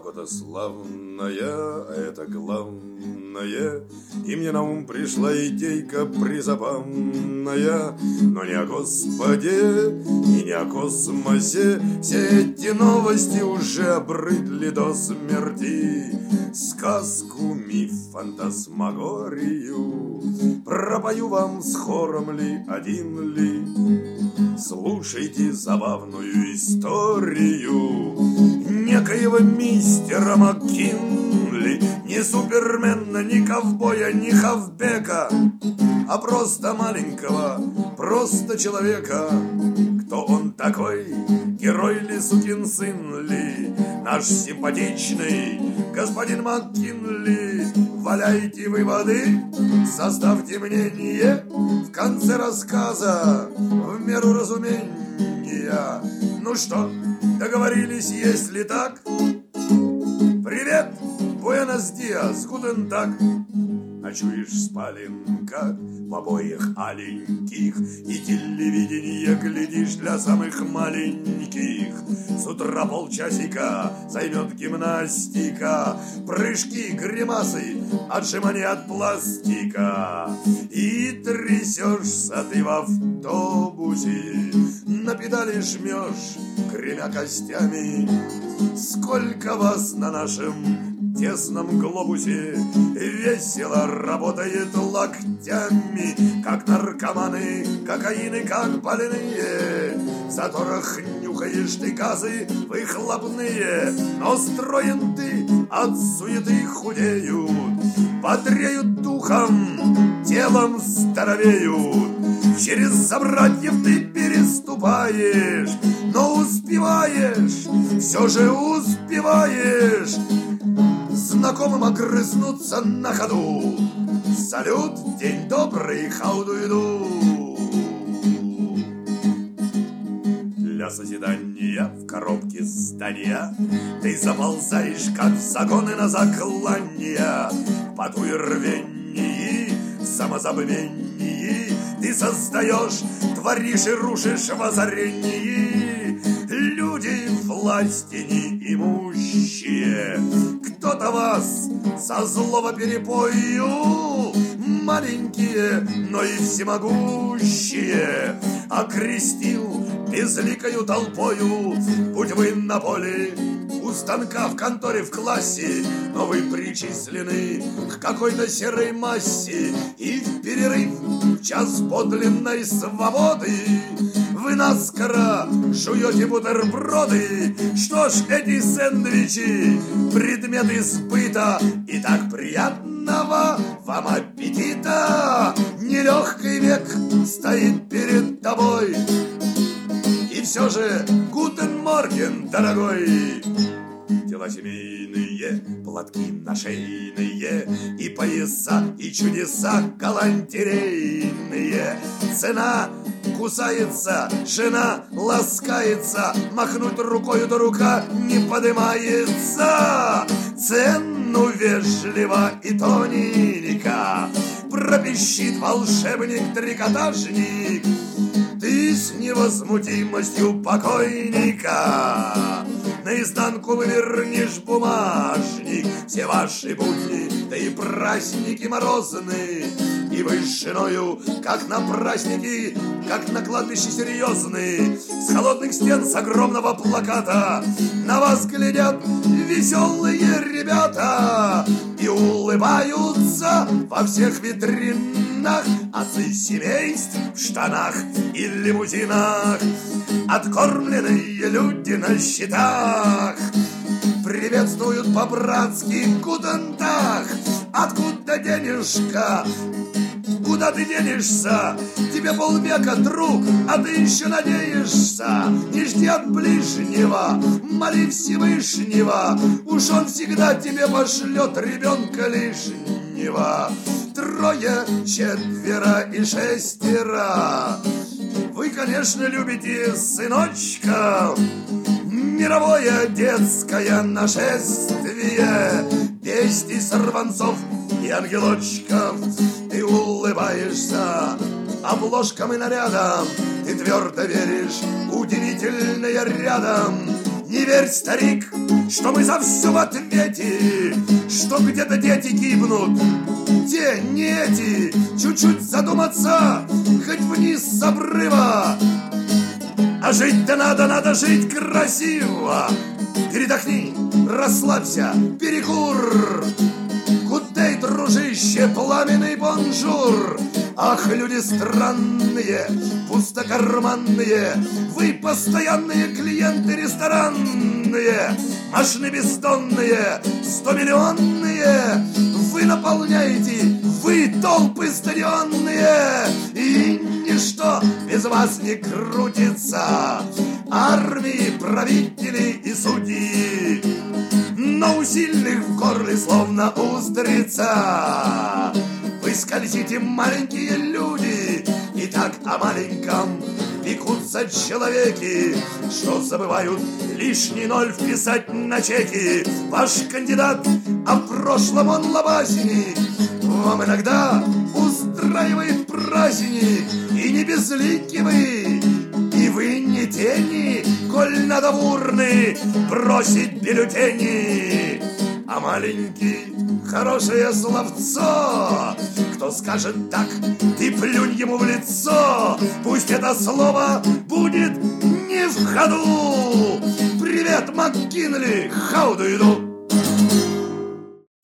охота славная, это главное. И мне на ум пришла идейка призабавная. Но не о Господе и не о космосе. Все эти новости уже обрыдли до смерти. Сказку, миф, фантасмагорию пропою вам с хором ли, один ли. Слушайте забавную историю некоего мистера МакКинли. Не супермена, ни ковбоя, ни хавбека, а просто маленького, просто человека. Кто он такой? Герой ли, сукин сын ли? Наш симпатичный господин МакКинли. Валяйте выводы, составьте мнение в конце рассказа в меру разумения. Ну что, договорились, если так? Привет, буэнос диас, гутен так. Ночуешь в спаленках в обоих аленьких, и телевидение глядишь для самых маленьких. С утра полчасика займет гимнастика, прыжки, гримасы, отжимания от пластика. И трясешься ты в автобусе, на педали жмешь, гремя костями. Сколько вас на нашем тесном глобусе весело работает локтями, как наркоманы, кокаины, как больные. В заторах нюхаешь ты газы выхлопные, но строен ты от суеты худеют, бодреют духом, телом здоровеют. Через собратьев ты переступаешь, но успеваешь, все же успеваешь знакомым огрызнуться на ходу. Салют, день добрый, хауду-иду. Для созидания в коробке здания ты заползаешь, как в загоны на заклания. В поту и рвении, в самозабвении ты создаешь, творишь и рушишь в озарении. Люди власти неимущие, кто-то вас со злого перепою, маленькие, но и всемогущие, окрестил безликою толпою. Будь вы на поле, у станка, в конторе, в классе, но вы причислены к какой-то серой массе, и в перерыв, в час подлинной свободы, вы наскоро жуете бутерброды. Что ж, эти сэндвичи — предмет избыта, и так приятного вам аппетита. Нелегкий век стоит перед тобой, и все же гутен морген, дорогой. Дела семейные, платки нашейные, и пояса, и чудеса галантерейные. Цена кусается, жена ласкается, махнуть рукою, да рука не подымается. Цену вежливо и тоненько пропищит волшебник-трикотажник. Ты с невозмутимостью покойника наизнанку вывернешь бумажник. Все ваши будни, да и праздники морозные, и вы с женою, как на праздники, как на кладбище серьезные. С холодных стен, с огромного плаката на вас глядят веселые ребята и улыбаются во всех витринах отцы семейств в штанах и лимузинах. Откормленные люди на счетах приветствуют по-братски гутентаг. Откуда денежка? Куда ты денешься? Тебе полвека, друг, а ты еще надеешься. Не жди от ближнего, моли Всевышнего, уж он всегда тебе пошлет ребенка лишнего. Трое, четверо и шестеро. Вы, конечно, любите сыночка. Мировое детское нашествие, песни сорванцов и ангелочков. Ты улыбаешься обложкам и нарядам, ты твердо веришь, удивительное рядом. Не верь, старик, что мы за все в ответе, что где-то дети гибнут, те, не эти, чуть-чуть задуматься, хоть вниз с обрыва. А жить-то надо жить красиво. Передохни, расслабься, перекур. Гудей, дружище, пламенный бонжур. Ах, люди странные, пустокарманные, вы постоянные клиенты ресторанные, машины бездонные, 100-миллионные. Вы наполняете, вы толпы стадионные, и ничто без вас не крутится. Армии, правители и судьи, но у сильных в горле словно устрица. Вы скользите, маленькие люди, и так о маленьком пекутся человеки, что забывают лишний ноль вписать на чеки. Ваш кандидат, а в прошлом он лобазник, вам иногда устраивает праздник, и не безлики вы, и вы не тени, коль надо в урны бросить бюллетени. А маленький хорошее словцо, кто скажет так, ты плюнь ему в лицо. Пусть это слово будет не в ходу. Привет, МакКинли, how do you do?